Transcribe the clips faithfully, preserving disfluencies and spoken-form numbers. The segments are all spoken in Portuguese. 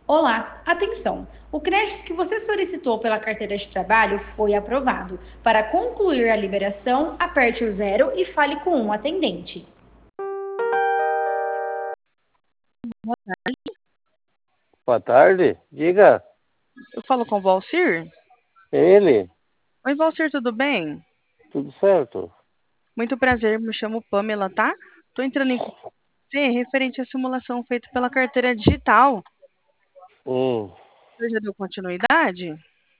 Olá, atenção! O crédito que você solicitou pela carteira de trabalho foi aprovado. Para concluir a liberação, aperte o zero e fale com um atendente. Boa tarde, diga, Eu falo com o Valcir? ele, Oi, Valcir, tudo bem? tudo certo? Muito prazer, me chamo Pamela, tá? Tô entrando em contato com você referente à simulação feita pela carteira digital. Hum, Você já deu continuidade?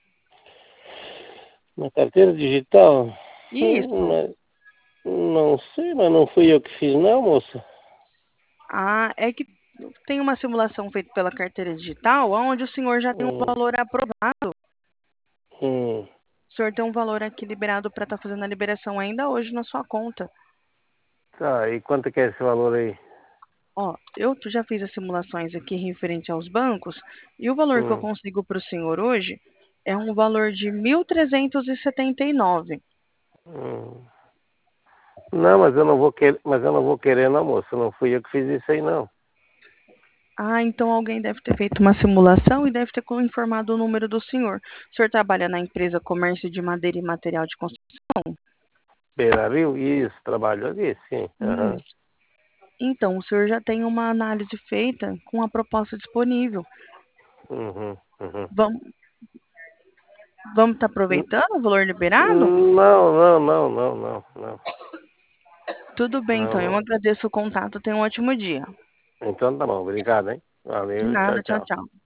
na carteira digital? Isso. Hum, mas não sei, mas não fui eu que fiz não, moça. Ah, é que tem uma simulação feita pela carteira digital, onde o senhor já tem um Hum, valor aprovado. hum, O senhor tem um valor aqui liberado para estar fazendo a liberação ainda hoje na sua conta. tá, e quanto que é esse valor aí? Ó, eu já fiz as simulações aqui referente aos bancos e o valor que eu Hum, consigo para o senhor hoje é um valor de mil trezentos e setenta e nove. hum. Não, mas eu não vou querer, mas eu não vou querer não, moça, não fui eu que fiz isso aí não. Ah, então alguém deve ter feito uma simulação e deve ter co- informado o número do senhor. O senhor trabalha na empresa Comércio de Madeira e Material de Construção? Beira Rio? Isso, trabalho ali, sim. Aham. Isso. Então, o senhor já tem uma análise feita com a proposta disponível. Uhum, uhum. Vamos vamos estar N- aproveitando o valor liberado? Não, não, não, não, não, não, Tudo bem, não, então. Eu não. agradeço o contato. Tenha um ótimo dia. Então tá bom, obrigado, hein? De Valeu, tchau, nada. Tchau, tchau. tchau.